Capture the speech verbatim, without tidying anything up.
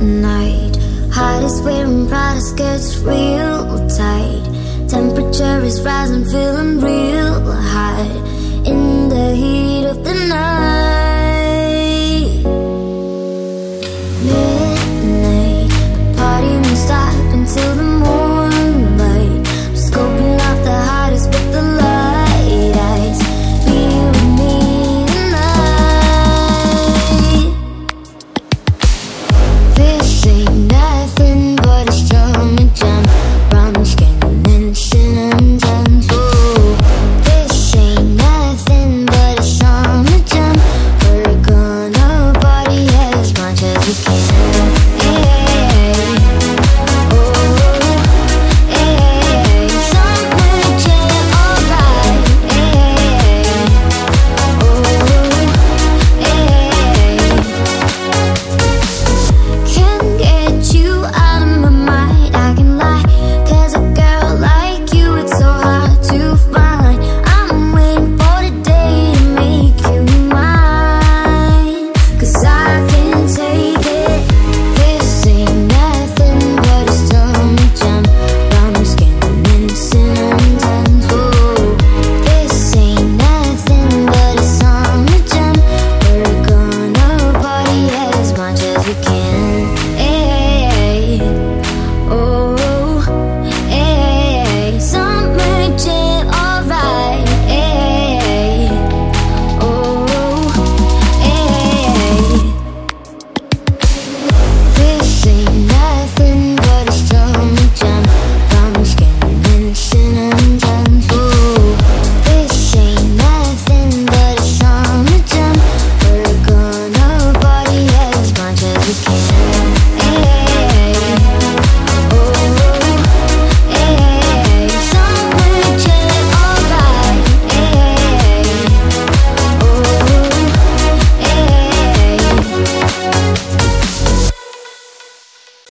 midnight. Heart is wearing Prada skirts real tight. Temperature is rising, feeling real hot in the heat of the night. Midnight, the party won't stop until the moonlight. I'm scoping out the hottest with the light eyes. Be with me tonight. This ain't nothing but a strawberry jam, brown skin and cinnamon tans. Ooh, this ain't nothing but a strawberry jam. We're gonna party as much as we can.